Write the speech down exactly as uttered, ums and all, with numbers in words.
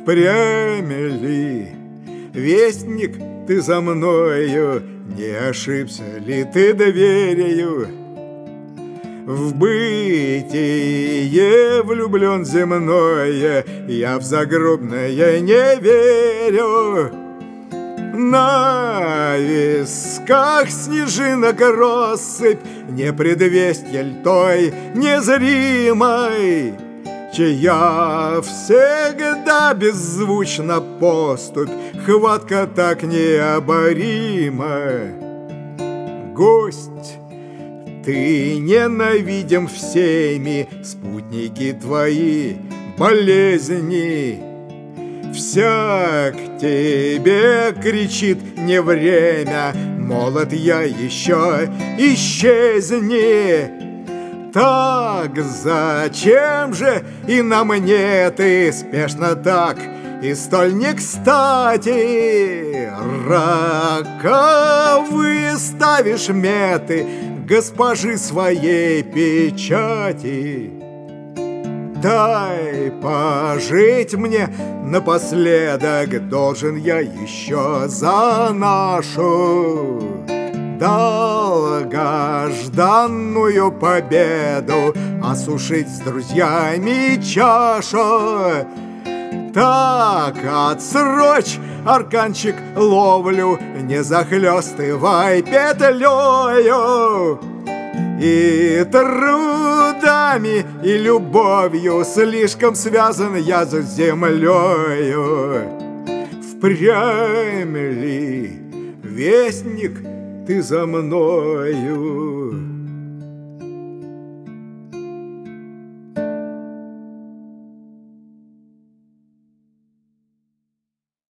впрямь ли, вестник ты за мною, не ошибся ли ты доверию? В бытие влюблен земное, я в загробное не верю. На висках снежинок россыпь, не предвестье ль той незримой, чья всегда беззвучна поступь, хватка так необорима. Гость, ты ненавидим всеми, спутники твои болезни. Всяк тебе кричит не время, молод я еще, исчезни. Так зачем же и на мне ты спешно так и столь не кстати? Роковые ставишь меты госпожи своей печати. Дай пожить мне напоследок, должен я еще за нашу долгожданную победу осушить с друзьями чашу. Так отсрочь, арканчик, ловлю, не захлестывай петлею. И трудами, и любовью слишком связан я с землею. Впрямь ли, вестник ты за мною?